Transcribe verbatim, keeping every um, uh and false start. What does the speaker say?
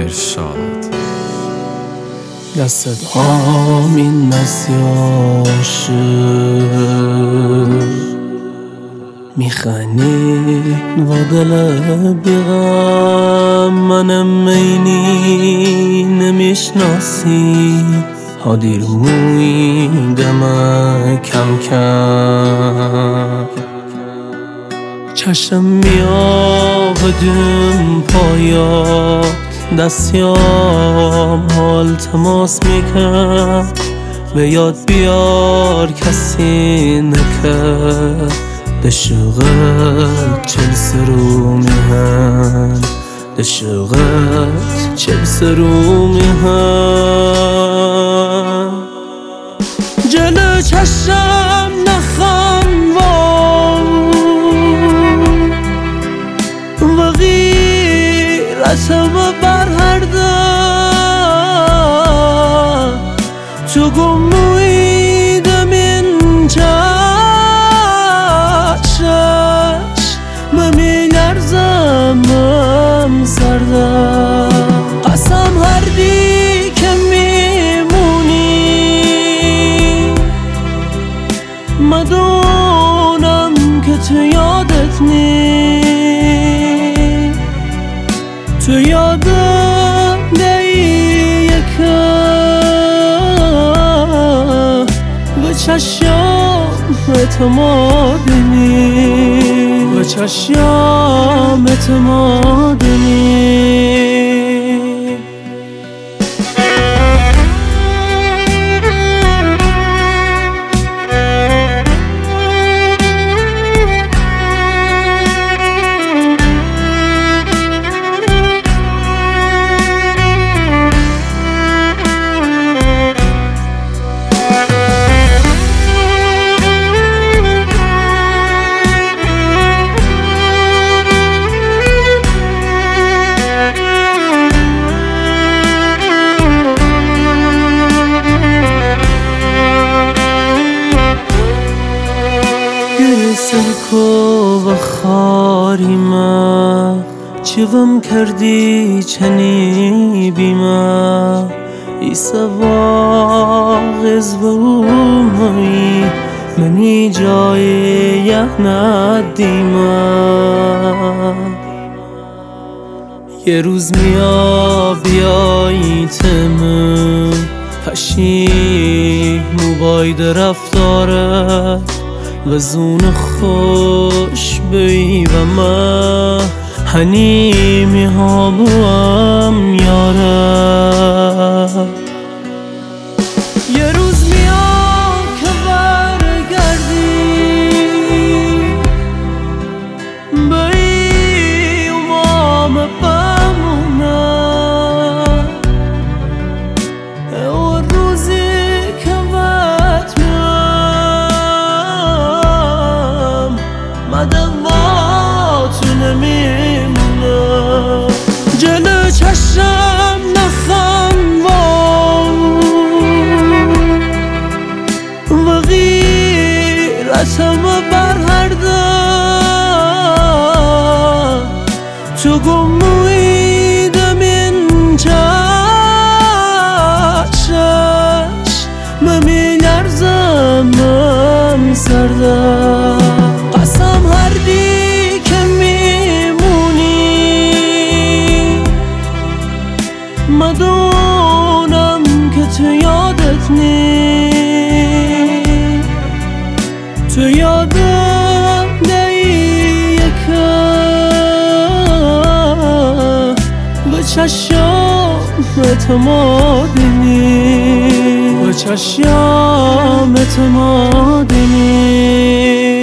ارشاد. دستت آمین نسیاشه میخنی و دل بیغم منم اینی نمیشناسی ها دیر مویدم کم کم چشم میآودم پایات دستیام حال تماس میکرد به یاد بیار کسی نکرد دشقت چل سرو میهن دشقت چل سرو میهن جلو چشم نخم و غیرتم بر هر دم تو گمویدم این چشم میلرزم سردم قسم هر دی که میمونی مدونم که تو یادت نی تو یادم دی یکم به چشم اعتمادنی به چشم اعتمادنی سرکو و خاریمه چیوم کردی چنی بیمه ای سواغز و اومایی منی جای یه ندیمه یه روز میا بیایی تمه پشی موباید رفتاره و زون خوش بی و ما هنی می هاموام یاره یه روز میام که برگردی بی امام بمونم اون روزی که مدام تو نمیمونم جلو چشم نخم و غیرتم بر هر دم تو گمویدم این چشم میلرزم سردم قسم هر دی که میمونی مدونم که تو یادت نی تو یادم دی یکم به چشم اعتمادنی به چشم اعتمادنی